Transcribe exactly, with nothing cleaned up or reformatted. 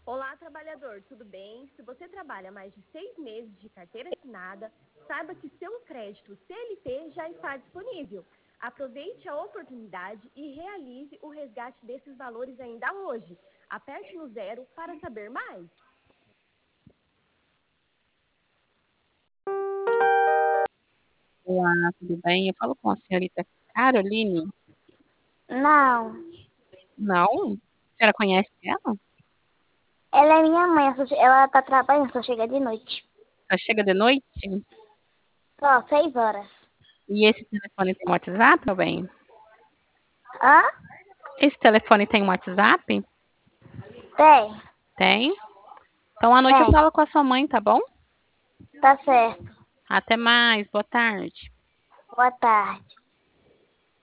Olá, trabalhador, tudo bem? Se você trabalha mais de seis meses de carteira assinada, saiba que seu crédito C L T já está disponível. Aproveite a oportunidade e realize o resgate desses valores ainda hoje. Aperte no zero para saber mais. Olá, tudo bem? Eu falo com a senhorita Caroline? Não, Não? A senhora conhece ela? ela é minha mãe, só che- ela tá trabalhando, só chega de noite. Ela chega de noite? Só seis horas. E esse telefone tem WhatsApp, meu bem? Hã? Esse telefone tem WhatsApp? Tem, Tem? Então à noite eu tem, falo com a sua mãe, tá bom? tá certo. Até mais, boa tarde. Boa tarde.